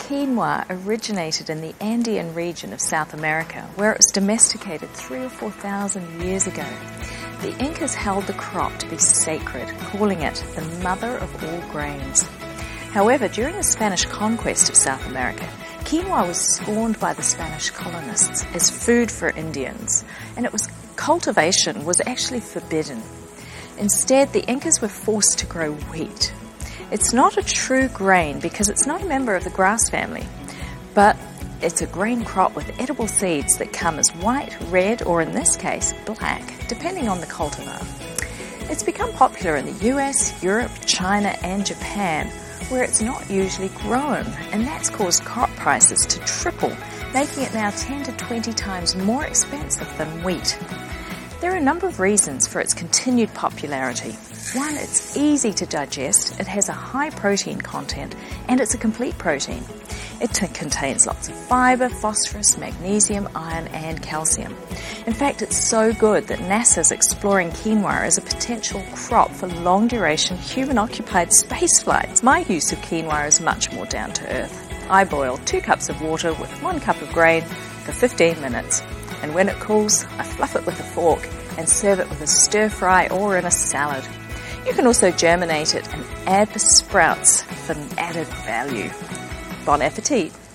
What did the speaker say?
quinoa originated in the Andean region of South America, where it was domesticated 3,000 or 4,000 years ago. The Incas held the crop to be sacred, calling it the mother of all grains. However, during the Spanish conquest of South America, quinoa was scorned by the Spanish colonists as food for Indians, and cultivation was actually forbidden. Instead, the Incas were forced to grow wheat. It's not a true grain because it's not a member of the grass family, but it's a grain crop with edible seeds that come as white, red, or in this case, black, depending on the cultivar. It's become popular in the US, Europe, China, and Japan, where it's not usually grown, and that's caused crop prices to triple, making it now 10 to 20 times more expensive than wheat. There are a number of reasons for its continued popularity. One, it's easy to digest, it has a high protein content, and it's a complete protein. It contains lots of fibre, phosphorus, magnesium, iron, and calcium. In fact, it's so good that NASA's exploring quinoa as a potential crop for long-duration human-occupied space flights. My use of quinoa is much more down to earth. I boil 2 cups of water with 1 cup of grain for 15 minutes. And when it cools, I fluff it with a fork and serve it with a stir fry or in a salad. You can also germinate it and add the sprouts for an added value. Bon appetit!